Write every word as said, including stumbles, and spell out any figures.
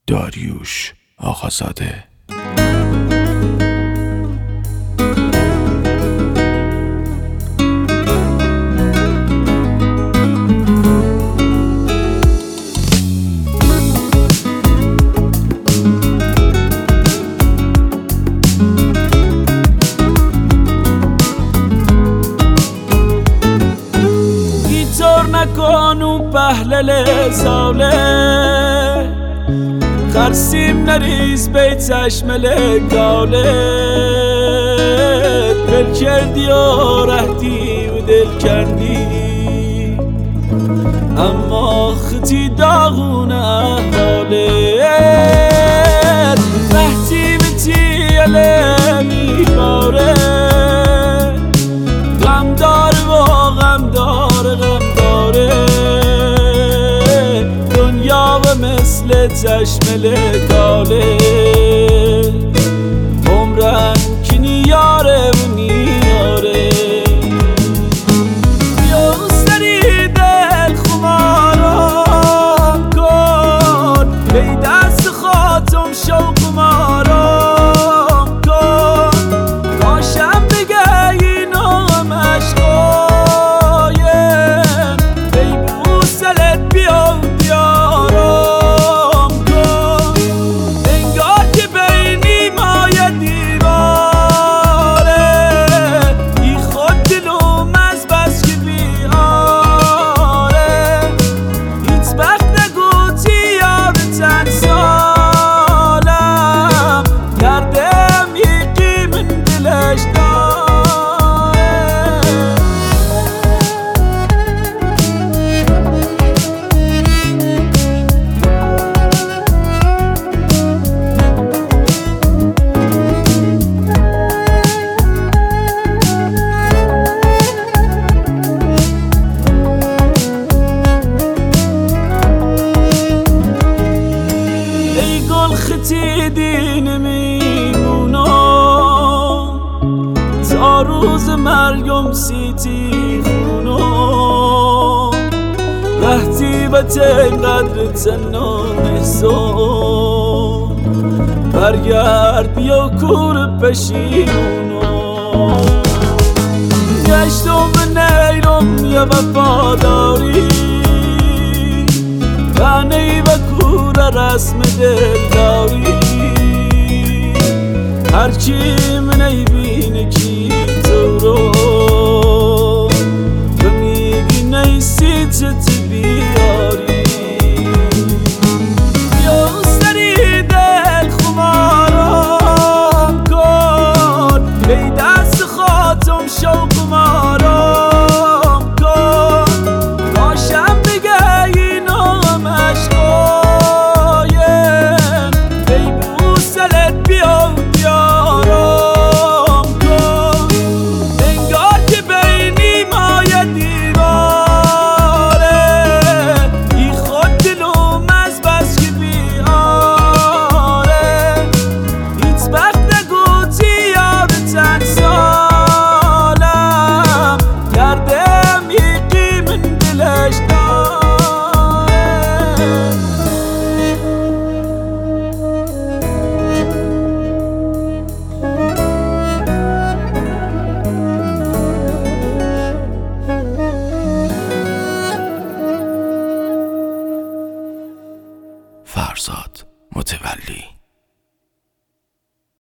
داریوش آقازاده. نکنو پهلل ساله خرسیم نریز بی چشم لگاله دل کردی و رهدی و دل کردی اما خطی داغونه احواله رهتی بتی علمی باره غم دار و غم دار غم دنیا و مثل چشم لگاله عمرن که نیاره و نیاره بیا سری دل خمارم کن بی دست خاتم شوق مارم کن کاشم بگه این هم عشقایم بی بوسلت بیا خطی دین میمونم تا روز مرگم سیتی خونم وقتی به قدر تنان احسان برگرد بیا کور پشیمونم گشتم به نیرم یه وفاداری بانی و کور رسم دلداری هرچی من ایبینه کی تو رو و میگی نیسی چتی بیاری بیا سری دل خمارم کن بی دست خاتم شوق مارم کن کاشم بگه این هم عشقایم بی بوسلت بیا بیارم کن انگار که بینی ما یه دیواره ای خود دلوم از بس که بیاره هیچ وقت نگوتی یار چند سالم کردم یکی من دلش فرزاد متولی.